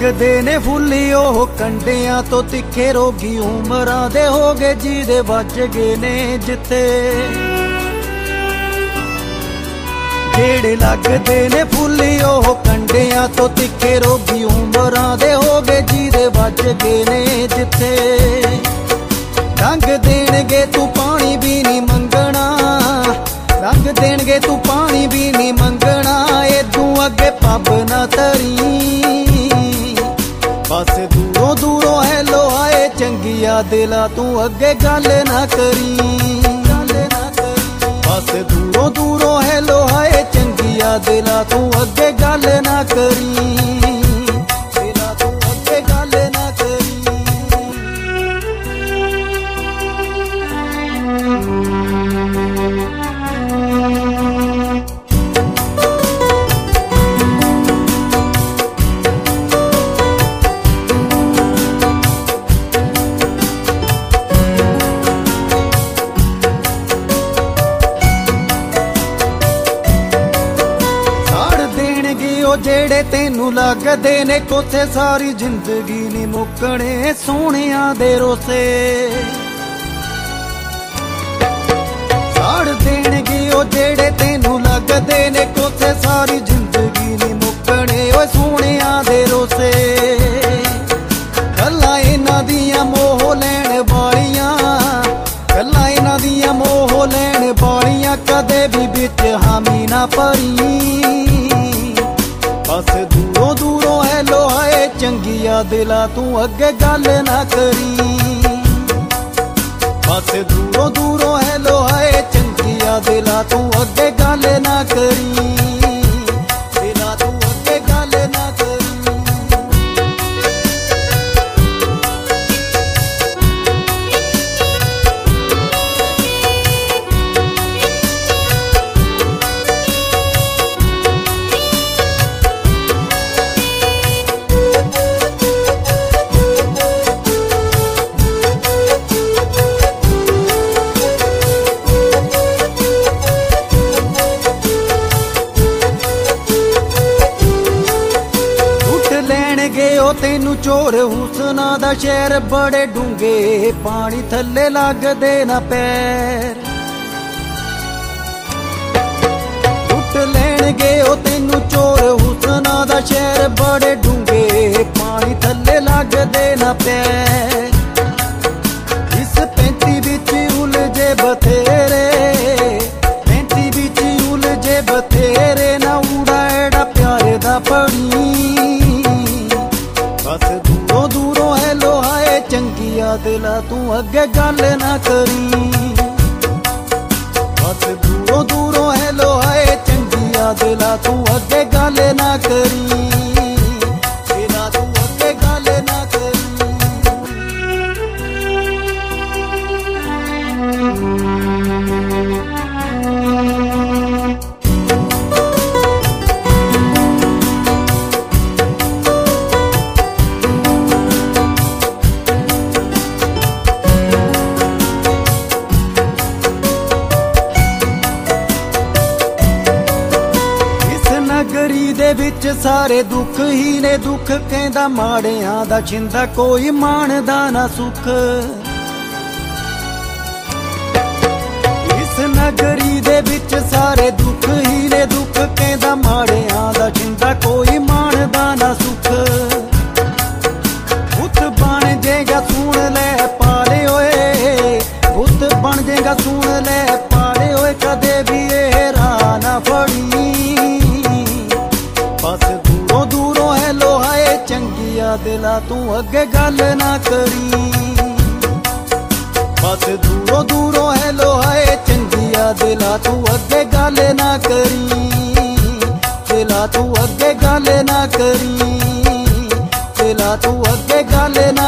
ਲੱਗਦੇ ਨੇ ਫੁੱਲੀ ਉਹ ਕੰਡਿਆਂ ਤੋਂ ਤਿੱਖੇ ਰੋਗੀ ਉਮਰਾਂ ਦੇ ਹੋ ਗਏ ਜਿਹਦੇ ਵੱਜ ਗਏ ਨੇ ਜਿੱਥੇ ਜਿਹੜੇ ਲੱਗਦੇ ਨੇ ਫੁੱਲੀ ਉਹ ਕੰਡਿਆਂ ਤੋਂ ਤਿੱਖੇ ਰੋਗੀ ਉਮਰਾਂ ਦੇ ਹੋ ਗਏ ਜਿਹਦੇ ਵੱਜ ਗਏ ਨੇ ਜਿੱਥੇ ਰੰਗ ਦੇਣਗੇ ਤੂੰ ਪਾਣੀ ਵੀ ਨਹੀਂ ਮੰਗਣਾ ਰੰਗ ਦੇਣਗੇ ਤੂੰ ਪਾਣੀ ਵੀ ਨਹੀਂ ਮੰਗਣਾ ਏਦੂ ਅੱਗੇ ਪੱਬ ਨਾ ਤਰੀ ਬਸ ਦੂਰੋਂ ਦੂਰੋਂ ਹੈਲੋ ਆਏ ਚੰਗੀਆ ਦਿਲਾ ਤੂੰ ਅੱਗੇ ਗੱਲ ਨਾ ਕਰੀ ਬਸ ਦੂਰੋਂ ਦੂਰੋਂ ਹੈਲੋ ਆਏ ਚੰਗੀਆ ਦਿਲਾ ਤੂੰ ਅੱਗੇ ਗੱਲ ਨਾ ਕਰੀ ਦਿਲਾ ਤੂੰ ਅੱਗੇ ਗੱਲ ਨਾ ਕਰੀ ਜਿਹੜੇ ਤੈਨੂੰ ਲੱਗਦੇ ਨੇ ਕੋਥੇ ਸਾਰੀ ਜ਼ਿੰਦਗੀ ਨੀ ਮੁੱਕਣੇ ਸੋਹਣਿਆਂ ਦੇ ਰੋਸੇ ਸਾੜ ਦੇਣਗੇ ਉਹ ਜਿਹੜੇ ਤੈਨੂੰ ਲੱਗਦੇ ਨੇ ਕੋਥੇ ਸਾਰੀ ਜ਼ਿੰਦਗੀ ਨੀ ਮੁੱਕਣੇ ਓਏ ਸੋਹਣਿਆਂ ਦੇ ਰੋਸੇ ਗੱਲਾਂ ਇਹਨਾਂ ਦੀਆਂ ਮੋਹ ਲੈਣ ਵਾਲੀਆਂ ਗੱਲਾਂ ਇਹਨਾਂ ਦੀਆਂ ਮੋਹ ਲੈਣ ਵਾਲੀਆਂ ਕਦੇ ਵੀ ਵਿੱਚ ਹਾਮੀ ਨਾ ਭਰੀ ਬਸ ਦੂਰੋਂ ਦੂਰੋਂ ਹੈਲੋ ਆਏ ਚੰਗੀਆ ਦਿਲਾ ਤੂੰ ਅੱਗੇ ਗੱਲ ਨਾ ਕਰੀ ਬਸ ਦੂਰੋਂ ਦੂਰੋਂ ਹੈਲੋ ਆਏ ਚੰਗੀਆ ਦਿਲਾ ਤੂੰ ਅੱਗੇ ਗੱਲ ਨਾ ਕਰੀ ਦਿਲਾ ਤੂੰ ਅੱਗੇ ਗੱਲ ਨਾ ਕਰੀ ਤੈਨੂੰ ਚੋਰ ਹੁਸਨਾ ਦਾ ਸ਼ਹਿਰ ਬੜੇ ਡੂੰਗੇ ਪਾਣੀ ਥੱਲੇ ਲੱਗਦੇ ਨਾ ਪੈਰ ਉੱਠ ਲੈਣਗੇ ਉਹ ਤੈਨੂੰ ਚੋਰ ਹੁਸਨਾ ਦਾ ਸ਼ਹਿਰ ਬੜੇ ਡੂੰਗੇ ਪਾਣੀ ਥੱਲੇ ਲੱਗਦੇ ਨਾ ਪੈਰ ਇਸ 35 ਵਿੱਚ ਉਲਝੇ ਬਥੇਰੇ 35 ਵਿੱਚ ਉਲਝੇ ਬਥੇਰੇ ਨਾ ਉਡਾ ਐੜਾ ਪਿਆਰੇ ਦਾ ਪੜੀ ਬਸ ਦੂਰੋਂ ਦੂਰੋਂ ਹੈਲੋ ਆਏ ਚੰਗੀਆ ਦਿਲਾ ਤੂੰ ਅੱਗੇ ਗੱਲ ਨਾ ਕਰੀ ਬਸ ਦੂਰੋਂ ਦੂਰੋਂ ਹੈਲੋ ਆਏ ਚੰਗੀਆ ਦਿਲਾ ਤੂੰ ਅੱਗੇ ਗੱਲ ਨਾ ਕਰੀ ਦਿਲਾ ਤੂੰ ਅੱਗੇ ਗੱਲ ਨਾ ਕਰੀ ਨਗਰੀ ਦੇ ਵਿੱਚ ਸਾਰੇ ਦੁੱਖ ਹੀ ਨੇ ਦੁੱਖ ਕਹਿੰਦਾ ਮਾੜਿਆਂ ਦਾ ਛਿੰਦਾ ਕੋਈ ਮਾਣਦਾ ਨਾ ਸੁੱਖ ਇਸ ਨਗਰੀ ਦੇ ਵਿੱਚ ਸਾਰੇ ਦੁੱਖ ਹੀ ਨੇ ਦੁੱਖ ਕਹਿੰਦਾ ਮਾੜਿਆਂ ਦਾ ਛਿੰਦਾ ਕੋਈ ਮਾਣਦਾ ਨਾ ਸੁੱਖ ਬੁੱਤ ਬਣ ਜੇਗਾ ਸੁਣ ਲੈ ਪਾਲੇ ਓਏ ਬੁੱਤ ਬਣ ਜੇਗਾ ਸੁਣ ਲੈ ਪਾਲੇ ਓਏ ਕਦੇ ਵੀ ਇਹ ਰਾਹ ਨਾ ਫੜੀ ਬਸ ਦੂਰੋਂ ਦੂਰੋਂ ਹੈਲੋ ਆਏ ਚੰਗੀਆ ਦਿਲਾ ਤੂੰ ਅੱਗੇ ਗੱਲ ਨਾ ਕਰੀ ਬਸ ਦੂਰੋਂ ਦੂਰੋਂ ਹੈਲੋ ਆਏ ਚੰਗੀਆ ਦਿਲਾ ਤੂੰ ਅੱਗੇ ਗੱਲ ਨਾ ਕਰੀ ਦਿਲਾ ਤੂੰ ਅੱਗੇ ਗੱਲ ਨਾ ਕਰੀ ਦਿਲਾ ਤੂੰ ਅੱਗੇ ਗੱਲ